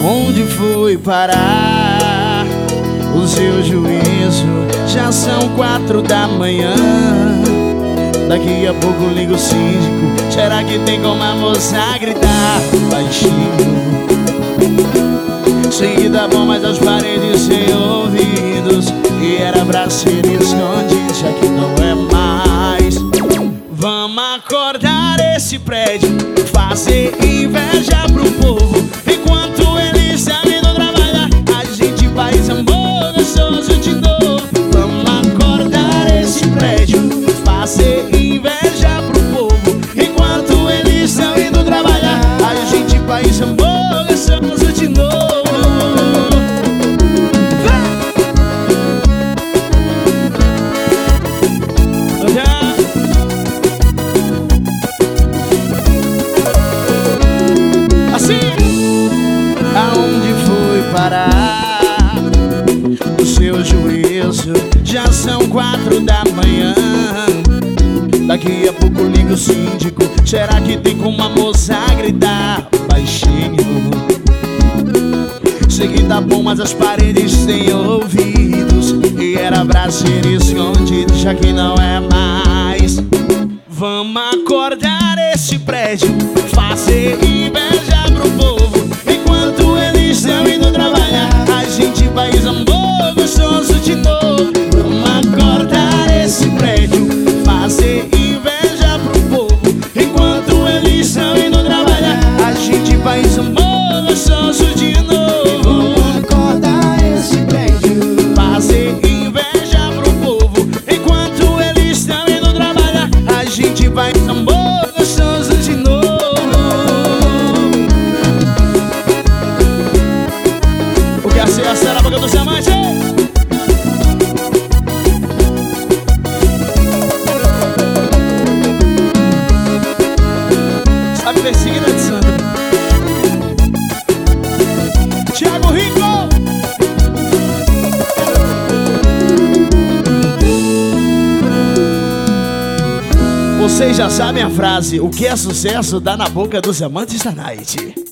Aonde foi parar o seu juízo? Já são 4 da manhã. Daqui a pouco liga o síndico. Será que tem como a moça gritar baixinho? Sei que tá bom, mas as paredes sem ouvidos. E era pra ser escondido, já que não é mais. Vamos acordar esse prédio, fazer inveja pro povo. Enquanto eles estão indo trabalhar, a gente faz amor gostoso de novo. Vamos acordar esse prédio, fazer inveja pro povo. Enquanto eles estão indo trabalhar, a gente faz amor gostoso de novo. Aonde foi parar o seu juízo? Já são 4 da manhã. Daqui a pouco liga o síndico. Será que tem como a moça gritar baixinho? Sei que tá bom, mas as paredes têm ouvidos. E era pra ser escondido, já que não é mais. Vamos acordar esse prédio, fazer inveja pro povo. Enquanto eles estão indo trabalhar, a gente faz amor gostoso de novo. Vamos acordar esse prédio, fazer inveja pro povo. Enquanto eles estão indo trabalhar, a gente faz amor gostoso de novo. Vamos acordar esse prédio, fazer inveja pro povo. Enquanto eles estão indo trabalhar, a gente faz amor gostoso de novo. Essa era a boca dos diamantes. Sabe perseguida de Sandra. Thiago Rico. Vocês já sabem a frase: o que é sucesso dá na boca dos amantes da night.